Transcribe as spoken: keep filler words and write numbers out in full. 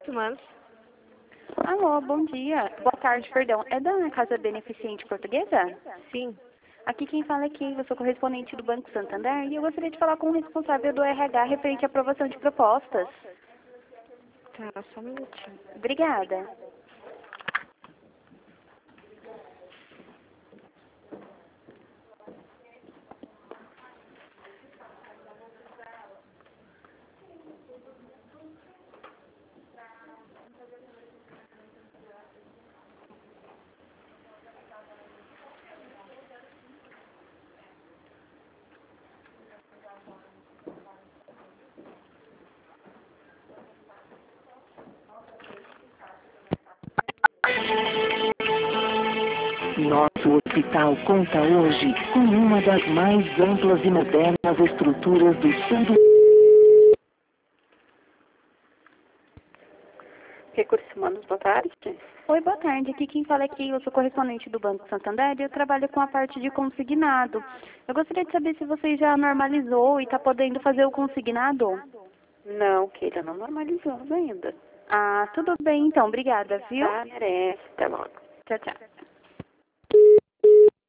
Humanos. Alô, bom dia. Boa tarde, perdão. É da Casa Beneficente Portuguesa? Sim. Aqui quem fala é Kim, eu sou correspondente do Banco Santander e eu gostaria de falar com o responsável do R H referente à aprovação de propostas. Tá, só um minutinho. Obrigada. Nosso hospital conta hoje com uma das mais amplas e modernas estruturas do sul do... Recursos Humanos, boa tarde. Oi, boa tarde. Aqui quem fala é Kim, eu sou correspondente do Banco Santander e eu trabalho com a parte de consignado. Eu gostaria de saber se você já normalizou e está podendo fazer o consignado. Não, Keila, não normalizamos ainda. Ah, tudo bem então. Obrigada, viu? Tá, merece. Até logo. Tchau, tchau.